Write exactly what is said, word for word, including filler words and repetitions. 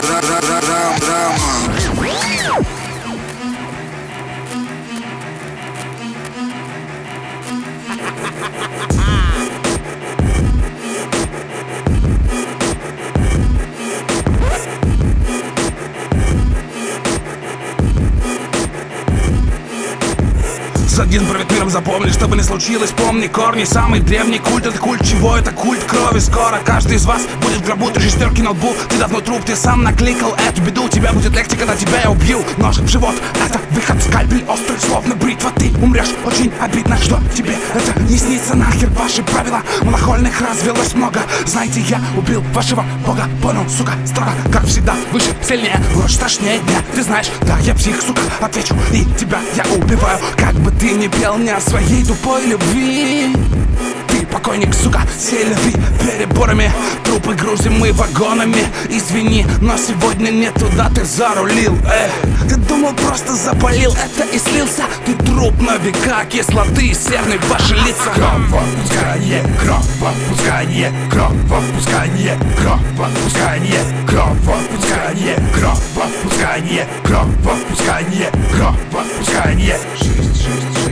За один правит миром, запомни, что бы ни случилось, помни корни. Самый древний культ, это культ чего? Это культ крови. Скоро каждый из вас будет в гробу, три шестерки на лбу. Ты давно труп, ты сам накликал эту беду. Тебя будет легче, когда тебя я убью. Нож в живот, это выход, скальпель острый, словно бритва. Ты умрешь, очень обидно, что тебе это не снится. Нахер ваши правила, монохольных развелось много. Знаете, я убил вашего бога, понял, сука, строго, как всегда, выше, сильнее, ложь страшнее дня. Ты знаешь, да, я псих, сука, отвечу, и тебя я убиваю. Как бы ты не пел мне о своей тупой любви, ты покойник, сука, сельви переборами. Трупы грузим мы вагонами. Извини, но сегодня не туда ты зарулил. Эх, ты думал, просто запалил это и слился. Ты труп на века, кислоты серной в ваши лица. Кровопускание, кровопускание, кровопускание, кровопускание, кровопускание, кровопускание, кровопускание, кровопускание. Шесть, шесть.